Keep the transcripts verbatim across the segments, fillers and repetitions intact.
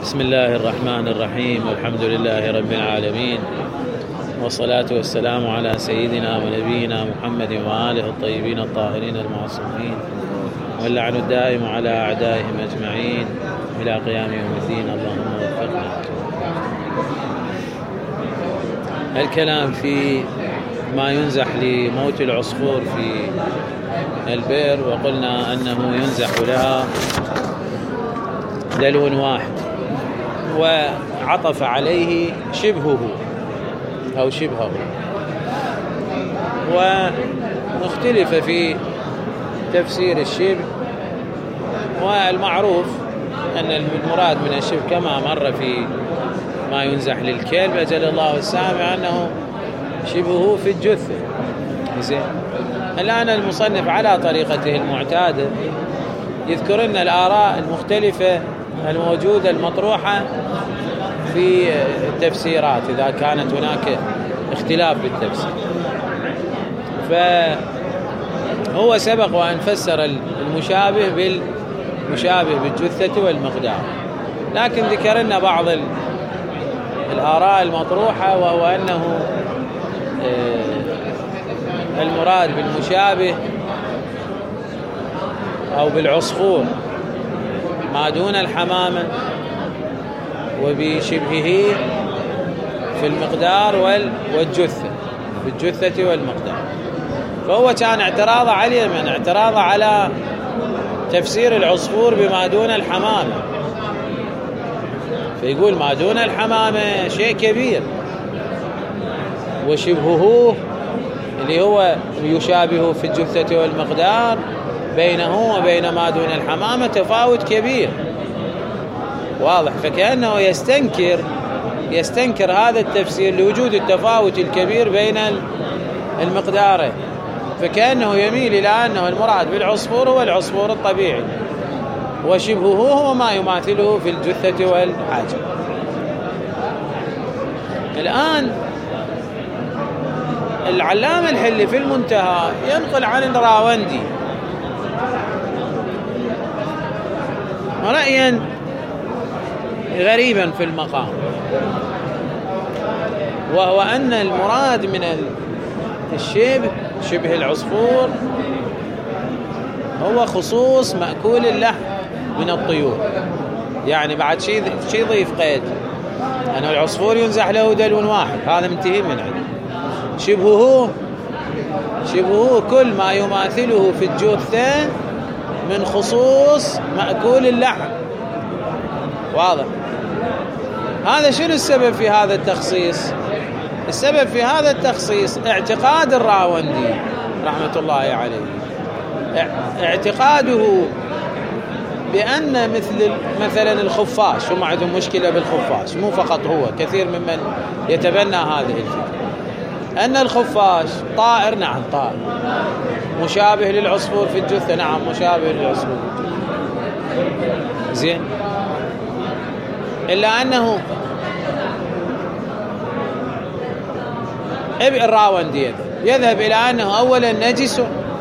بسم الله الرحمن الرحيم، والحمد لله رب العالمين، والصلاة والسلام على سيدنا ونبينا محمد وآله الطيبين الطاهرين المعصومين، واللعن الدائم على أعدائهم أجمعين إلى قيام يوم الدين. اللهم وفقنا. الكلام في ما ينزح لموت العصفور في البئر، وقلنا أنه ينزح لها دلو واحد، وعطف عليه شبهه أو شبهه، ومختلف في تفسير الشبه. والمعروف أن المراد من الشبه كما مر في ما ينزح للكلب أجل الله السامع أنه شبهه في الجثة. زين، الآن المصنف على طريقته المعتادة يذكر لنا الآراء المختلفة الموجودة المطروحة في التفسيرات إذا كانت هناك اختلاف بالتفسير. فهو سبق وأن فسر المشابه بالمشابه بالجثة والمقدار، لكن ذكر لنا بعض الآراء المطروحة، وهو أنه المراد بالمشابه أو بالعصفور ما دون الحمامة، وبشبهه في المقدار والجثة، في الجثة والمقدار. فهو كان اعتراض عليه من اعتراض على تفسير العصفور بما دون الحمامة، فيقول ما دون الحمامة شيء كبير، وشبهه اللي هو يشابه في الجثة والمقدار بينه وبين ما دون الحمامة تفاوت كبير واضح. فكأنه يستنكر يستنكر هذا التفسير لوجود التفاوت الكبير بين المقدارين، فكأنه يميل إلى أنه المراد بالعصفور هو العصفور الطبيعي، وشبهه هو ما يماثله في الجثة والحجم. الآن العلامة الحلي في المنتهى ينقل عن الراوندي رأيا غريبا في المقام، وهو أن المراد من الشبه شبه العصفور هو خصوص مأكول اللحم من الطيور. يعني بعد شيء شيء ضيف قيد أن العصفور ينزح له دلو واحد، هذا منتهي من عنده. شبهه شبهه كل ما يماثله في الجثة من خصوص مأكول اللحم، واضح. هذا شنو السبب في هذا التخصيص؟ السبب في هذا التخصيص اعتقاد الراوندي رحمة الله عليه، اعتقاده بأن مثل مثلا الخفاش، هم عندهم مشكلة بالخفاش، مو فقط هو، كثير ممن يتبنى هذه الفكرة، أن الخفاش طائر، نعم طائر، مشابه للعصفور في الجثة، نعم مشابه للعصفور في الجثة، زين، إلا أنه الراوندي يذهب إلى أنه أولا نجس،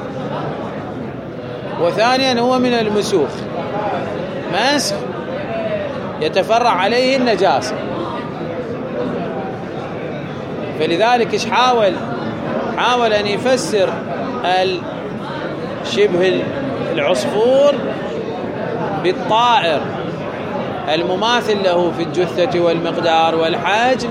وثانيا هو من المسوخ، مسخ يتفرع عليه النجاسة. فلذلك إيش حاول حاول أن يفسر شبه العصفور بالطائر المماثل له في الجثة والمقدار والحجم،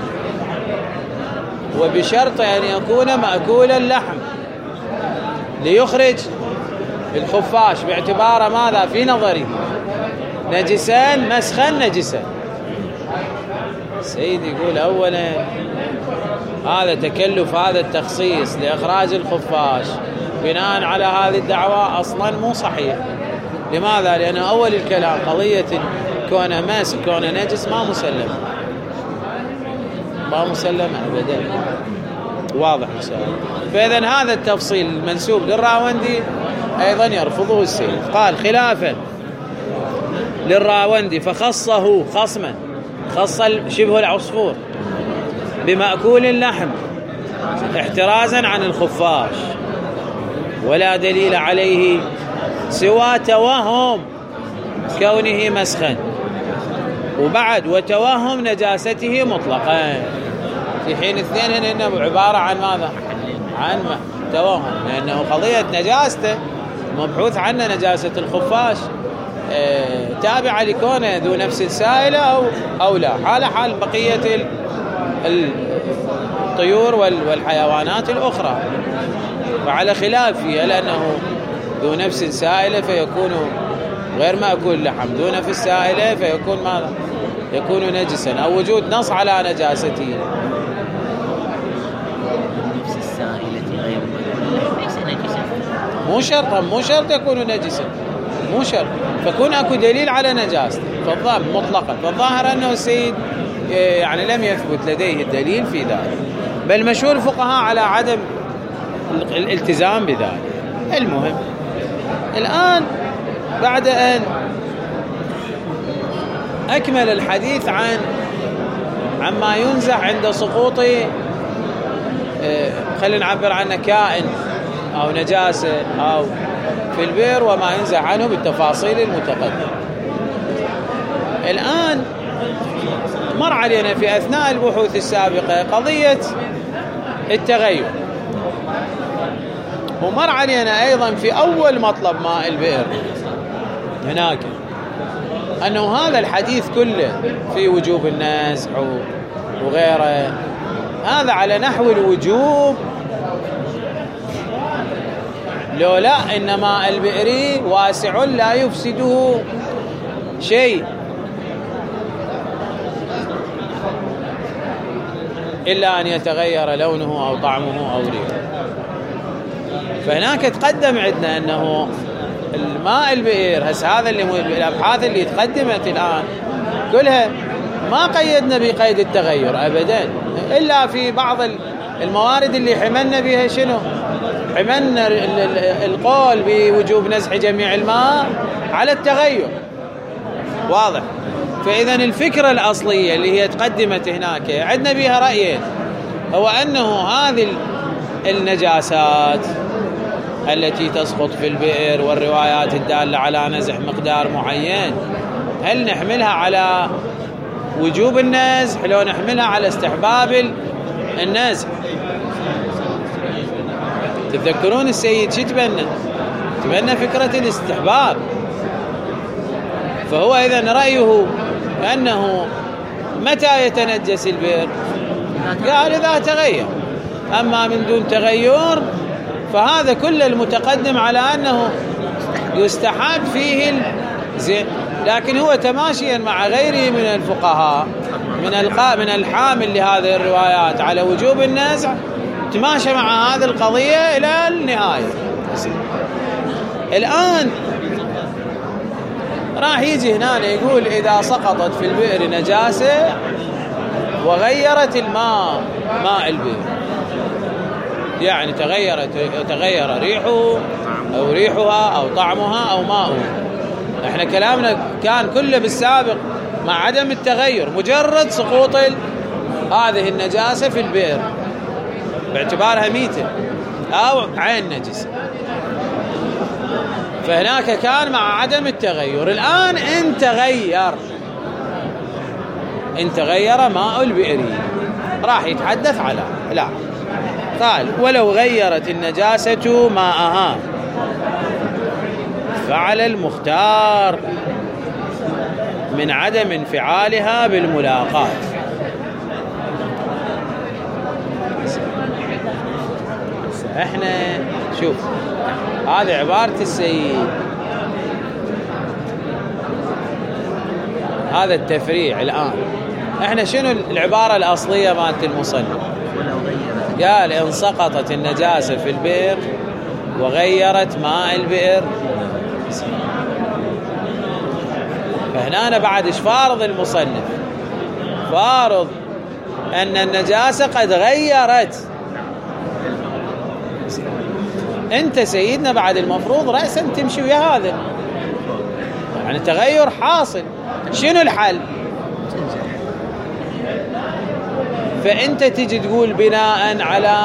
وبشرط أن يكون مأكول اللحم، ليخرج الخفاش باعتبار ماذا في نظري نجسان مسخا نجسا. سيد يقول أولا هذا تكلف هذا التخصيص لإخراج الخفاش بناء على هذه الدعوة أصلا مو صحيح. لماذا؟ لأن أول الكلام قضية كونه مسخ كونه نجس ما مسلم ما مسلم أبدا، واضح مسألة. فإذن هذا التفصيل المنسوب للراوندي أيضا يرفضه السيف. قال خلافا للراوندي فخصه خصما، خص شبه العصفور بمأكول اللحم احترازا عن الخفاش، ولا دليل عليه سوى توهم كونه مسخا. وبعد وتوهم نجاسته مطلقا، في حين اثنين هن عبارة عن ماذا؟ عن توهم، لأنه قضية نجاسته مبحوث عنه نجاسة الخفاش اه تابعة لكونه ذو نفس سائلة أو, أو لا، حال حال بقية الطيور والحيوانات الأخرى، وعلى خلاف فيها، لأنه ذو نفس سائلة فيكون غير مأكول لحم، ذو نفس سائلة فيكون ماذا؟ يكون نجسا، أو وجود نص على نجاسته. نفس السائلة غير مأكول لحم ليس نجسا، مو شرط مو شرط يكون نجسا، مو شرط، فكون اكو دليل على نجاسته فالظاهر مطلقا، فالظاهر أنه السيد يعني لم يثبت لديه الدليل في ذلك، بل مشهور الفقهاء على عدم الالتزام بذلك. المهم الآن بعد أن أكمل الحديث عن عما ينزح عند سقوط خلينا نعبر عنه كائن أو نجاسة أو في البئر، وما ينزح عنه بالتفاصيل المتقدمة. الآن مر علينا في أثناء البحوث السابقة قضية التغير، ومر علينا أيضا في أول مطلب ماء البئر هناك أنه هذا الحديث كله في وجوب النزع وغيره، هذا على نحو الوجوب، لولا إن ماء البئر واسع لا يفسده شيء إلا أن يتغير لونه أو طعمه أو ريحه. فهناك تقدم عندنا أنه الماء البئر، هسه هذا اللي الأبحاث اللي تقدمت الآن كلها ما قيدنا بقيد التغير أبدا، إلا في بعض الموارد اللي حملنا بها شنو؟ حملنا القول بوجوب نزح جميع الماء على التغير، واضح؟ فإذا الفكرة الأصلية اللي هي تقدمت هناك عندنا بها رأيين، هو أنه هذه النجاسات التي تسقط في البئر والروايات الدالة على نزح مقدار معين، هل نحملها على وجوب النزح لو نحملها على استحباب النزح؟ تتذكرون السيد شو تبنى؟ تبنى فكرة الاستحباب، فهو إذن رأيه أنه متى يتنجس البئر؟ قال إذا تغير، أما من دون تغير فهذا كل المتقدم على أنه يستحب فيه الزين، لكن هو تماشيا مع غيره من الفقهاء من القاء من الحامل لهذه الروايات على وجوب النزع، تماشى مع هذه القضية إلى النهاية. الآن راح يجي هنا يقول إذا سقطت في البئر نجاسة وغيرت الماء ماء البئر، يعني تغيرت تغير ريحه أو ريحها أو طعمها أو ماؤها. احنا كلامنا كان كله بالسابق مع عدم التغير، مجرد سقوط هذه النجاسة في البئر باعتبارها ميتة أو عين نجس، فهناك كان مع عدم التغير. الآن إن تغير إن تغير ماء البئر راح يتحدث على لا، قال ولو غيرت النجاسة ماءها فعلى المختار من عدم انفعالها بالملاقات. احنا شوف هذه عبارة السيد، هذا التفريع. الآن احنا شنو العبارة الأصلية مالت المصنف؟ قال إن سقطت النجاسة في البئر وغيرت ماء البئر، فهنا أنا بعد إيش فارض المصنف؟ فارض أن النجاسة قد غيرت. أنت سيدنا بعد المفروض رأسا تمشي ويا هذا، يعني تغير حاصل، شنو الحل؟ فأنت تجي تقول بناء على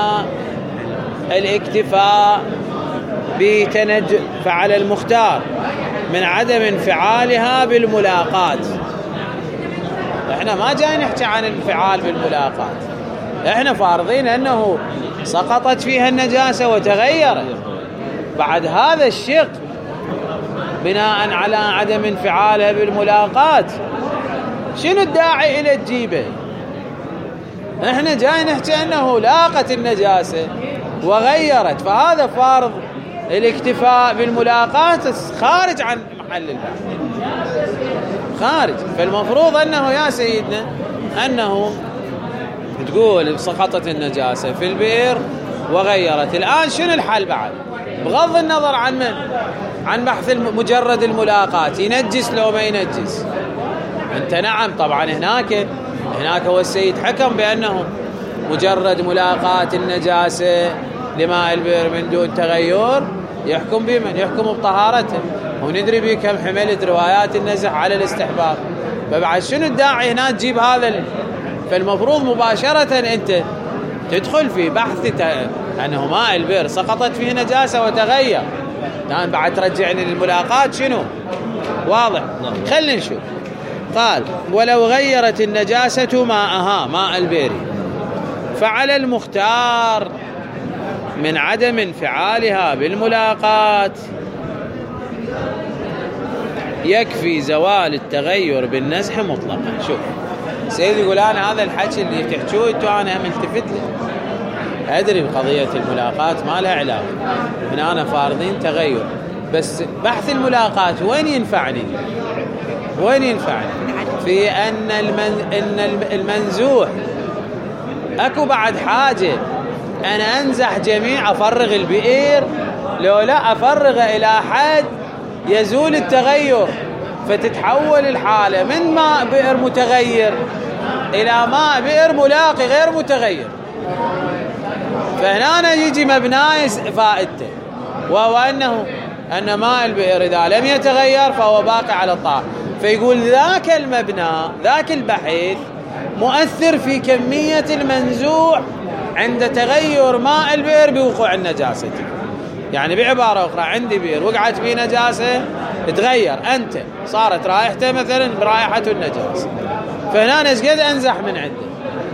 الاكتفاء بتنج فعلى المختار من عدم انفعالها بالملاقات، احنا ما جاي نحكي عن الانفعال بالملاقات، احنا فارضين انه سقطت فيها النجاسة وتغيرت. بعد هذا الشق بناء على عدم انفعالها بالملاقات شنو الداعي الى تجيبه؟ احنا جاي نحكي انه لاقت النجاسة وغيرت، فهذا فارض الاكتفاء بالملاقات خارج عن محل البحث، خارج. فالمفروض انه يا سيدنا انه تقول سقطت النجاسة في البئر وغيرت، الآن شنو الحل بعد؟ بغض النظر عن من؟ عن بحث مجرد الملاقات ينجس لو ما ينجس. انت نعم طبعا هناك هناك هو السيد حكم بأنه مجرد ملاقات النجاسة لماء البئر من دون تغير يحكم بمن؟ يحكم بطهارته، وندري به كم حملت روايات النزح على الاستحباب. فبعد شنو الداعي هنا تجيب هذا ال... فالمفروض مباشرة أنت تدخل في بحث أنه ماء البئر سقطت فيه نجاسة وتغير، الآن بعد ترجعني للملاقات شنو؟ واضح؟ خلينا نشوف. قال ولو غيرت النجاسة ماءها ماء البئر فعلى المختار من عدم انفعالها بالملاقات يكفي زوال التغير بالنزح مطلقا. شوف سيدي يقول أنا هذا الحكي اللي تحكوه انتوا أنا ملتفت له، أدري بقضية الملاقات ما لها علاقة، من أنا فارضين تغير، بس بحث الملاقات وين ينفعني؟ وين ينفعني؟ في أن المن إن المنزوح أكو بعد حاجة أنا أنزح جميع أفرغ البئر، لو لا أفرغ إلى حد يزول التغير، فتتحول الحالة من ماء بئر متغير إلى ماء بئر ملاقي غير متغير. فهنا يجي مبناي فائدته، وهو أنه أن ماء البئر إذا لم يتغير فهو باقي على الطهارة. فيقول ذاك المبنى ذاك البحث مؤثر في كمية المنزوع عند تغير ماء البئر بوقوع النجاسة. يعني بعبارة أخرى عندي بئر وقعت به نجاسة تغير، أنت صارت رائحته مثلا برائحة النجاسة، فهنا نسقد أنزح من عنده.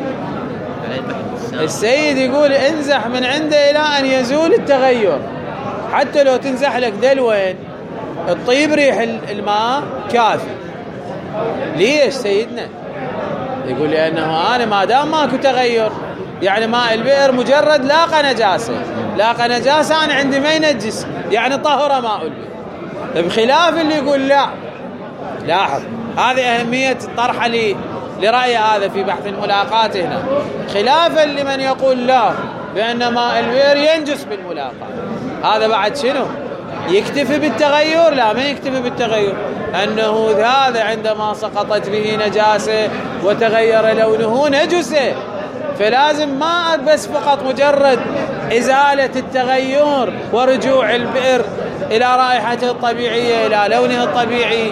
السيد يقول انزح من عنده إلى أن يزول التغير، حتى لو تنزح لك دلوين الطيب ريح الماء كافي. ليش سيدنا؟ يقول لأنه أنا ما دام ماكو تغير، يعني ماء البئر مجرد لاقى نجاسة، لاقى نجاسة أنا عندي ما ينجس، يعني طهر ماء البئر. بخلاف اللي يقول لا، لاحظ هذه أهمية الطرح لي لرأي هذا في بحث الملاقات هنا، خلافا لمن يقول لا بأن ماء البئر ينجس بالملاقات. هذا بعد شنو؟ يكتفي بالتغير؟ لا، ما يكتفي بالتغير، أنه هذا عندما سقطت به نجاسة وتغير لونه نجسه، فلازم ما بس فقط مجرد إزالة التغير ورجوع البئر إلى رائحته الطبيعية إلى لونه الطبيعي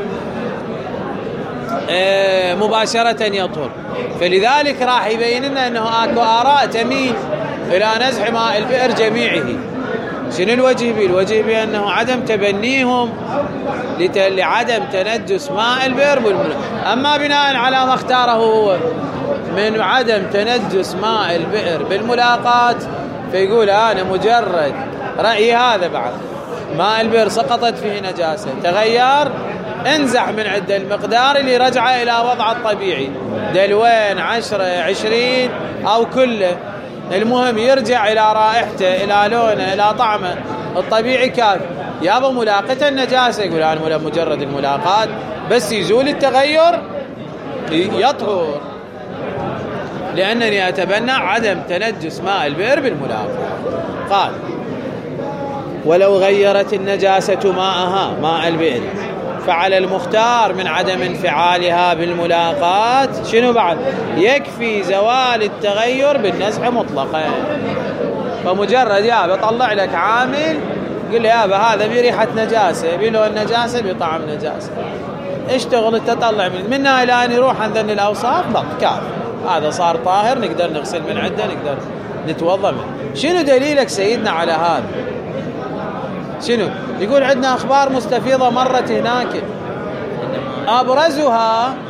مباشرة يطهر. فلذلك راح يبين لنا أنه أكو آراء تميل إلى نزح ماء البئر جميعه. شنو الوجه به؟ الوجه بأنه عدم تبنيهم لعدم تنجس ماء البئر بالملاقات. أما بناء على ما اختاره هو من عدم تنجس ماء البئر بالملاقات، فيقول أنا مجرد رأيي هذا بعد ماء البئر سقطت فيه نجاسة تغير، انزح من عند المقدار اللي رجع إلى وضع الطبيعي، دلوين عشرة عشرين أو كله، المهم يرجع إلى رائحته إلى لونه إلى طعمه الطبيعي كافي. يابا ملاقة النجاسة، يقول أنا مجرد الملاقات بس يزول التغير يطهر، لأنني أتبنى عدم تنجس ماء البئر بالملاقات. قال ولو غيرت النجاسة ماءها ماء البئر فعلى المختار من عدم انفعالها بالملاقات شنو بعد؟ يكفي زوال التغير بالنزح مطلقا. فمجرد يا بطلع لك عامل قل يا هذا بريحة نجاسة بلون نجاسة بطعم نجاسة، اشتغل تطلع من منها إلى أن يروح عندنا الأوصاف بط كافي، هذا صار طاهر نقدر نغسل من عنده نقدر نتوضأ منه. شنو دليلك سيدنا على هذا؟ شنو؟ يقول عندنا أخبار مستفيضة مرت هناك، أبرزها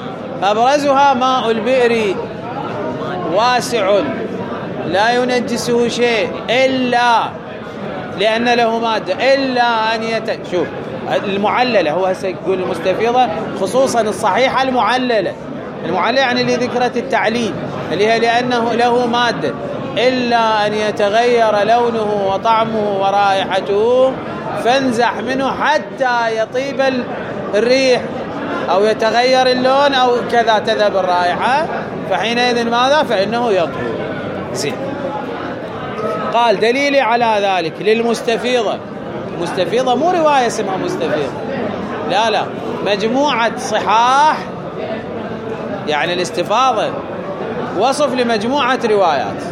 أبرزها ماء البئر واسع لا ينجسه شيء إلا لأن له مادة، إلا أن يت... شوف المعللة، هو هسه يقول المستفيضة خصوصا الصحيحة المعللة. المعللة يعني اللي ذكرت التعليل اللي هي لأنه له مادة، إلا أن يتغير لونه وطعمه ورائحته فانزح منه حتى يطيب الريح أو يتغير اللون أو كذا تذهب الرائحة، فحينئذ ماذا؟ فإنه يطهر. زين. قال دليلي على ذلك للمستفيضة. مستفيضة مو رواية اسمها مستفيضة، لا لا، مجموعة صحاح، يعني الاستفاضة وصف لمجموعة روايات،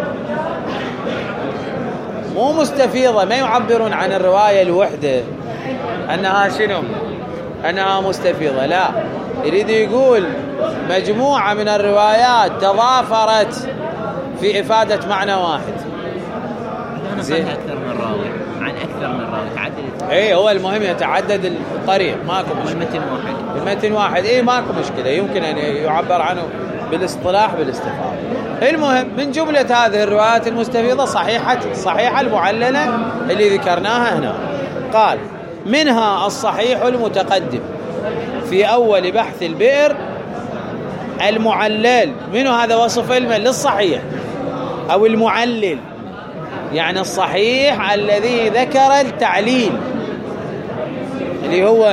مو مستفيضة. ما يعبرون عن الرواية الوحدة أنها شنو؟ أنها مستفيضة، لا، يريد يقول مجموعة من الروايات تضافرت في إفادة معنى واحد. زين. أكثر من راوي عن أكثر من راوي تعددت. إيه، هو المهم يتعدد الطريق، ماكو مشكلة. المتن واحد. المتن واحد، إيه ماكو مشكلة، يمكن أن يعبر عنه بالاصطلاح بالاستفاضة. المهم من جملة هذه الروايات المستفيضة صحيحة صحيحة المعللة اللي ذكرناها هنا. قال منها الصحيح المتقدم في أول بحث البئر المعلل. منه هذا وصف علم للصحيح أو المعلل، يعني الصحيح الذي ذكر التعليل اللي هو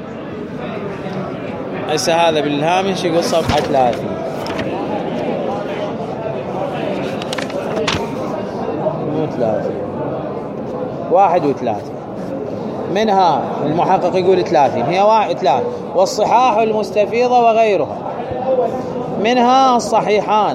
هسه هذا بالهامش يقول صفحة ثلاثين. مو ثلاثين، واحد وثلاثين. منها المحقق يقول ثلاثين، هي واحد ثلاثين. والصحاح المستفيضة وغيرها، منها الصحيحان.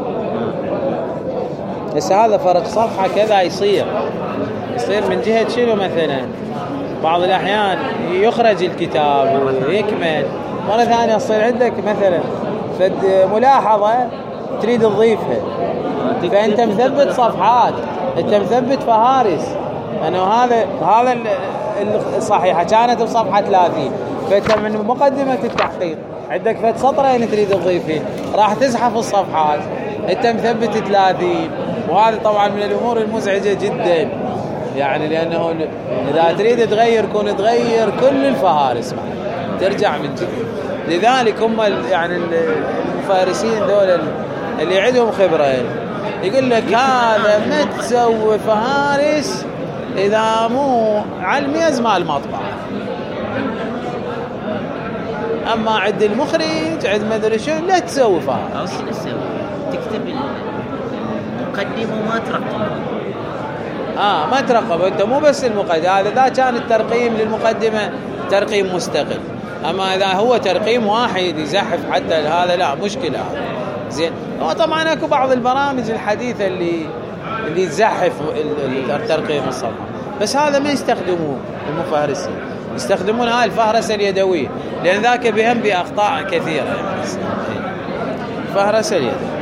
بس هذا فرق صفحة كذا يصير يصير من جهة شنو؟ مثلا بعض الأحيان يخرج الكتاب ويكمل، مرة ثانية يصير عندك مثلا فد ملاحظة تريد تضيفها، فأنت مثبت صفحات، أنت مثبت فهارس أنه هذا هذا الصحيحة كانت بصفحة ثلاثين، فأنت من مقدمة التحقيق عندك فد سطرين تريد تضيفين، راح تزحف الصفحات، أنت مثبت ثلاثين. وهذا طبعا من الأمور المزعجة جدا، يعني لأنه إذا تريد تغير كون تغير كل الفهارس ترجع من جديد. لذلك هم يعني المفارسين دول اللي عندهم خبرة يقول لك هذا ما تسوي فهارس إذا مو على الميز مال المطبعة، أما عند المخرج عند مدري شو لا تسوي فهارس، تكتب المقدمة وما ترقم. آه ما ترقب أنت، مو بس المقدمة، هذا إذا كان الترقيم للمقدمة ترقيم مستقل، أما إذا هو ترقيم واحد يزحف حتى هذا لا مشكلة. زين. هو طبعا أكو بعض البرامج الحديثة اللي اللي تزحف الترقيم الصفحة، بس هذا ما يستخدموه المفهرسين، يستخدمون هاي الفهرسة اليدوية، لأن ذاك بهم بأخطاء كثيرة يعني فهرسة اليدوية.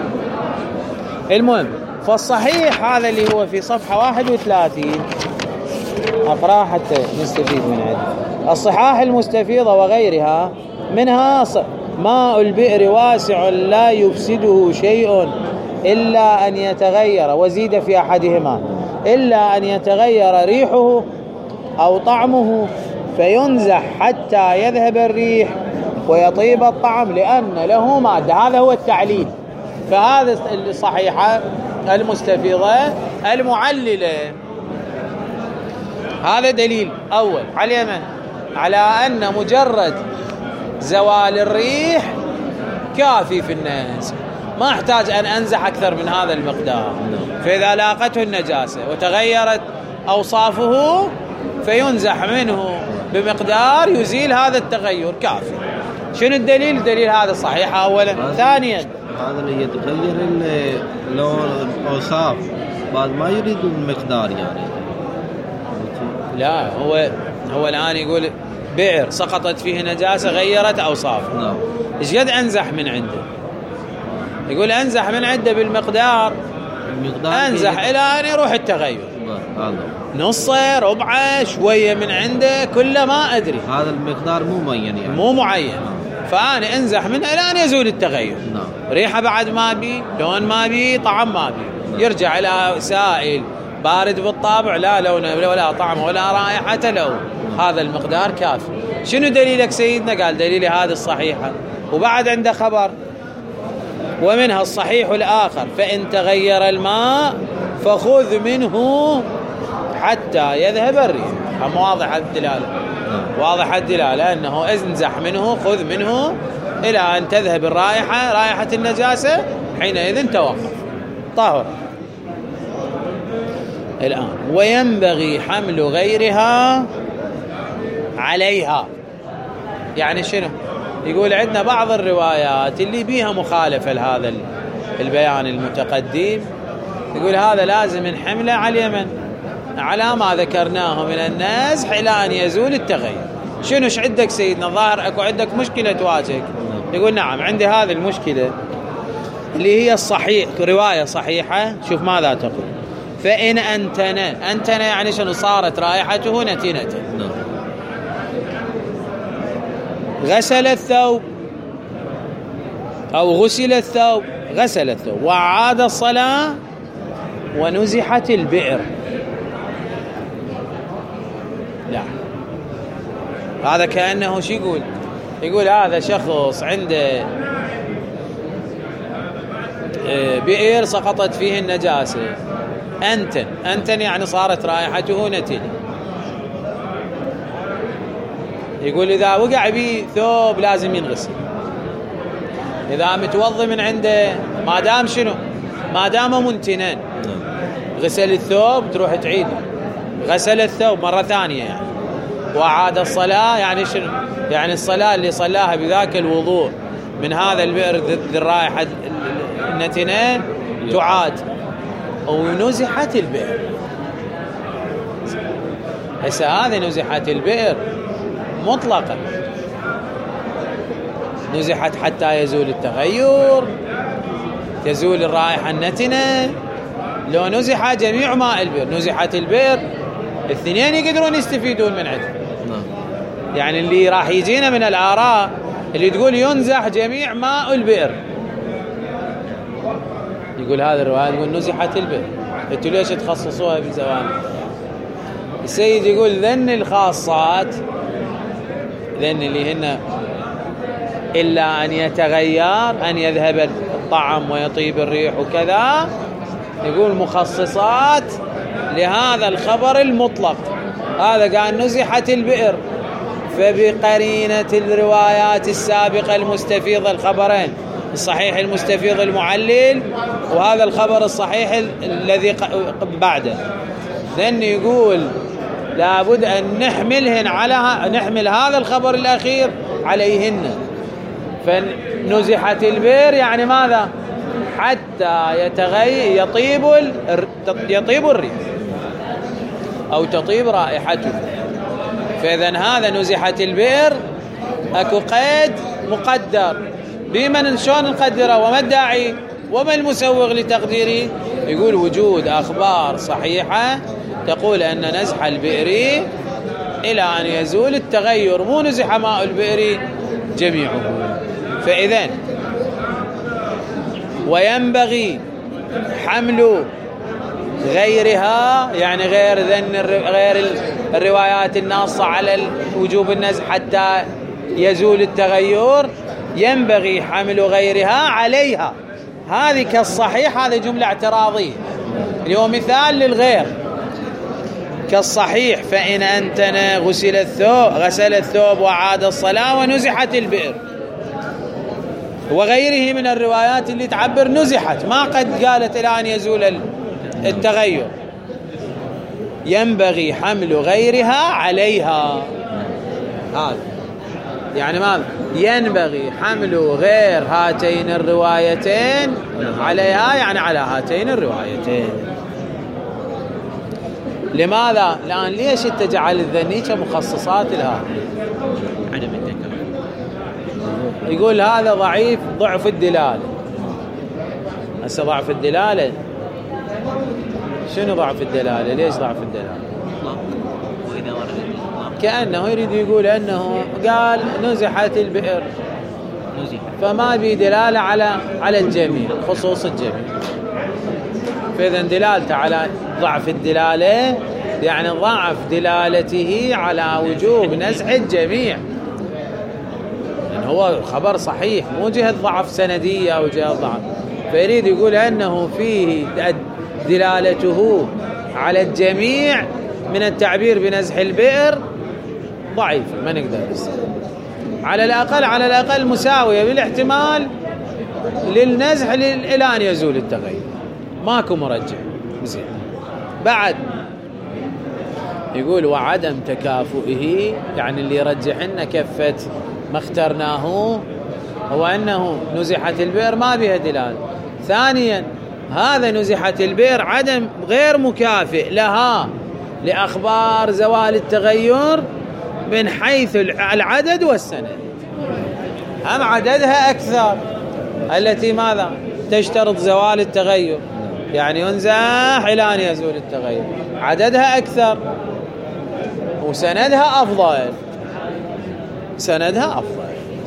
المهم فالصحيح هذا اللي هو في صفحة واحد وثلاثين أقرأ حتى نستفيد من عنده. الصحاح المستفيضة وغيرها، منها ماء البئر واسع لا يفسده شيء إلا أن يتغير، وزيد في أحدهما إلا أن يتغير ريحه أو طعمه فينزح حتى يذهب الريح ويطيب الطعم لأن له مادة. هذا هو التعليل. فهذا الصحيحة المستفيضة المعللة، هذا دليل أول على اليمن على أن مجرد زوال الريح كافي في الناس، ما احتاج أن أنزح أكثر من هذا المقدار. فإذا لاقته النجاسة وتغيرت أوصافه فينزح منه بمقدار يزيل هذا التغير كافي. شنو الدليل؟ دليل هذا صحيح أولا. ثانيا هذا اللي يتغير اللون الأوصاف بعد ما يريد المقدار، يعني لا هو هو الآن يقول بئر سقطت فيه نجاسة غيرت أوصافه، نعم، إيش قد أنزح من عنده؟ يقول أنزح من عنده بالمقدار، المقدار أنزح إلى أن يروح التغير، نصه ربعه شوية من عنده كله ما أدري، هذا المقدار مو معين يعني مو معين. فأنا انزح منها إلى أن يزول التغير. ريحة بعد ما بي، لون ما بي، طعم ما بي، يرجع إلى سائل بارد بالطابع لا لون ولا طعم ولا رائحة له، هذا المقدار كافي. شنو دليلك سيدنا؟ قال دليلي هذه الصحيحة، وبعد عنده خبر ومنها الصحيح الآخر فإن تغير الماء فخذ منه حتى يذهب الريح. هم واضح الدلالة، واضح الدلالة أنه انزح منه، خذ منه إلى أن تذهب الرائحة، رائحة النجاسة، حينئذ توقف طاهر. الآن وينبغي حمل غيرها عليها، يعني شنو؟ يقول عندنا بعض الروايات اللي بيها مخالفة لهذا البيان المتقدم، يقول هذا لازم نحمله على اليمن على ما ذكرناه من النزح إلى أن يزول التغير. شنو ايش عندك سيدنا؟ ظاهر اكو عندك مشكلة تواجهك. يقول نعم عندي هذه المشكلة اللي هي الصحيح، رواية صحيحة. شوف ماذا تقول: فإن أنتنا، أنتنا يعني شنو؟ صارت رائحته نتنة، غسل الثوب أو غسل الثوب، غسل الثوب وعاد الصلاة ونزحت البئر. لا، هذا كأنه شو يقول؟ يقول هذا شخص عنده بئر سقطت فيه النجاسة، أنتن، أنتن يعني صارت رائحته نتن. يقول إذا وقع به ثوب لازم ينغسل، إذا متوضي من عنده ما دام شنو؟ ما دام منتنان، غسل الثوب تروح تعيد، غسل الثوب مرة ثانية يعني، وعاد الصلاة يعني شنو؟ يعني الصلاة اللي صلاها بذاك الوضوء من هذا البئر ذي الرائحة النتنان تعاد، ونزحت البئر. هسه هذه نزحت البئر مطلقا، نزحت حتى يزول التغير، تزول الرائحة النتنة. لو نزح جميع ماء البئر، نزحت البئر، الاثنين يقدرون يستفيدون من عندها. يعني اللي راح يجينا من الآراء اللي تقول ينزح جميع ماء البئر، يقول هذا الرواية تقول نزحت البئر، انتوا ليش تخصصوها بزوان؟ السيد يقول ذن الخاصات، ذن اللي هن إلا أن يتغير، أن يذهب الطعم ويطيب الريح وكذا، يقول مخصصات لهذا الخبر المطلق. هذا قال نزحت البئر، فبقرينة الروايات السابقة المستفيضة، الخبرين الصحيح المستفيض المعلل وهذا الخبر الصحيح الذي بعده، لأن يقول لابد أن نحملهن على نحمل هذا الخبر الأخير عليهن. فنزحت البئر يعني ماذا؟ حتى يتغير يطيب يطيب الريح أو تطيب رائحته. فإذا هذا نزحت البئر أكو قيد مقدر، بمن شلون نقدره وما الداعي وما المسوغ لتقديره؟ يقول وجود أخبار صحيحة تقول أن نزح البئر إلى أن يزول التغير، مو نزح ماء البئر جميعه. فإذن وينبغي حمل غيرها، يعني غير ذن غير الروايات الناصة على وجوب النزح حتى يزول التغير، ينبغي حمل غيرها عليها. هذه كالصحيح، هذه جملة اعتراضية اليوم مثال للغير. كالصحيح فإن أنتنا غسل الثوب غسل الثوب وعاد الصلاة ونزحت البئر، وغيره من الروايات اللي تعبر نزحت، ما قد قالت إلى أن يزول التغير. ينبغي حمل غيرها عليها، هذا يعني ماذا؟ ينبغي حمل غير هاتين الروايتين عليها، يعني على هاتين الروايتين. لماذا؟ لأن ليش انت جعل الذنية مخصصات لها؟ عدم الذكر. يقول هذا ضعيف، ضعف الدلالة. هسه ضعف الدلالة شنو ضعف الدلالة؟ ليش ضعف الدلالة؟ وإذا ورد كأنه يريد يقول أنه قال نزحت البئر فما بي دلالة على على الجميع، خصوص الجميع. فإذا دلالته على ضعف الدلالة يعني ضعف دلالته على وجوب نزع الجميع، يعني هو خبر صحيح مو جهة ضعف سندية أو جهة ضعف، فيريد يقول أنه فيه دلالته على الجميع من التعبير بنزح البئر ضعيف، ما نقدر نستخدم. على الأقل على الأقل مساوية بالاحتمال للنزح إلى أن يزول التغير، ماكو مرجح. زين. بعد يقول وعدم تكافؤه، يعني اللي يرجح لنا كفة ما اخترناه هو أنه نزحت البئر ما بها دلالة. ثانيا هذا نزحت البئر عدم غير مكافئ لها لأخبار زوال التغير من حيث العدد والسند. أم عددها أكثر التي ماذا تشترط زوال التغير، يعني ينزح إلى أن يزول التغير، عددها أكثر وسندها أفضل، سندها أفضل.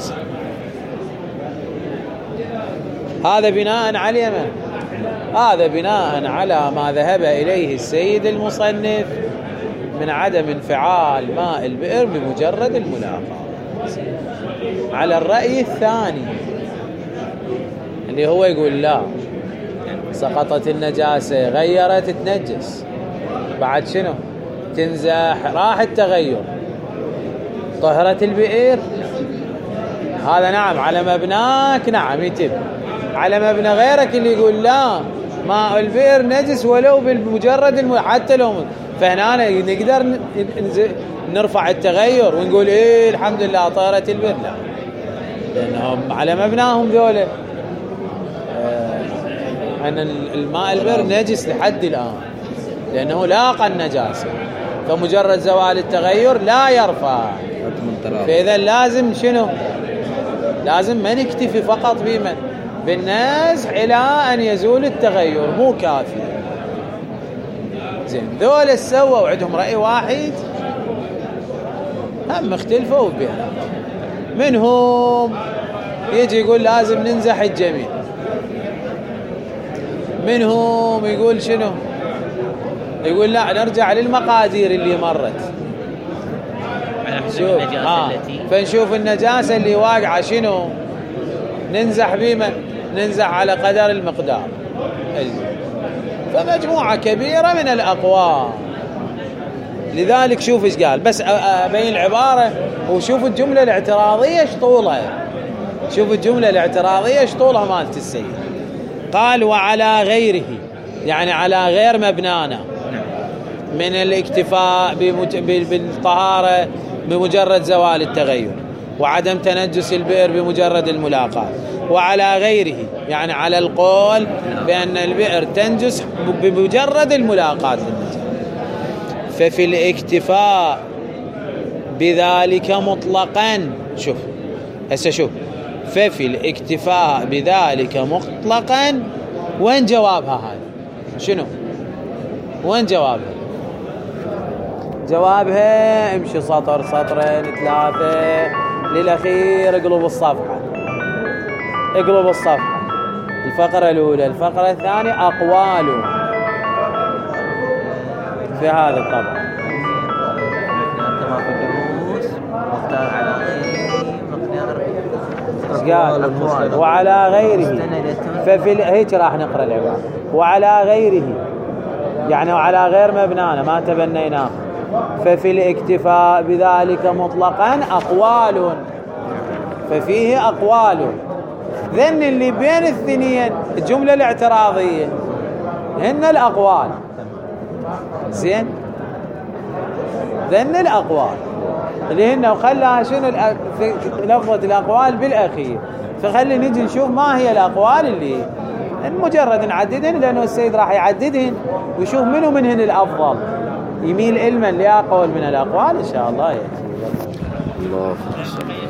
هذا بناء على من؟ هذا بناء على ما ذهب إليه السيد المصنف من عدم انفعال ماء البئر بمجرد الملاقاة، على الرأي الثاني اللي هو يقول لا، سقطت النجاسة غيرت تنجس، بعد شنو تنزح راح التغير، طهرت البئر، هذا نعم على مبناك نعم يتم. على مبنى غيرك اللي يقول لا ماء البئر نجس ولو بمجرد الم... حتى لو، فهنا نقدر نرفع التغير ونقول ايه الحمد لله طهرت البئر، لا، لانهم على مبناهم ذولا آه ان الماء البئر نجس لحد الان لانه لاقى النجاسه، فمجرد زوال التغير لا يرفع. فاذا لازم شنو؟ لازم ما نكتفي فقط بمن بالنزح الى ان يزول التغير، مو كافي. زين، ذول سووا عندهم راي واحد، هم اختلفوا بها. منهم يجي يقول لازم ننزح الجميع، منهم يقول شنو؟ يقول لا نرجع للمقادير اللي مرت، شوف ها فنشوف النجاسة اللي واقعة شنو ننزح بمن؟ ننزح على قدر المقدار. فمجموعة كبيرة من الأقوال. لذلك شوف ايش قال، بس أبين العبارة وشوف الجملة الاعتراضية ايش طولها، شوف الجملة الاعتراضية ايش طولها مالت السيد. قال وعلى غيره، يعني على غير مبنانا من الاكتفاء بالطهارة بمجرد زوال التغير وعدم تنجس البئر بمجرد الملاقاة، وعلى غيره يعني على القول بأن البئر تنجس بمجرد الملاقاة للنجاسة، ففي الاكتفاء بذلك مطلقا، شوف هسه شوف، ففي الاكتفاء بذلك مطلقا، وين جوابها هذا؟ شنو وين جوابها؟ جوابها امشي سطر سطرين ثلاثة للأخير، اقلب الصفحة اقلب الصفحة، الفقرة الأولى الفقرة الثانية أقوال في هذا الطبع. كما في الدروس مختار على غيره قال وعلى غيره، ففي هيك راح نقرأ العبارة وعلى غيره يعني وعلى غير مبنانا ما تبنيناه، ففي الاكتفاء بذلك مطلقا أقوال، ففيه أقوال. ذن اللي بين الاثنين الجملة الاعتراضية هن الأقوال. زين، ذن الأقوال اللي هن وخلها شنو في لفظة الأقوال بالأخير، فخلي نجي نشوف ما هي الأقوال اللي مجرد نعددهن، لأنه السيد راح يعددهن ويشوف منه منهن الأفضل، يميل علما لأقوال من الأقوال إن شاء الله. الله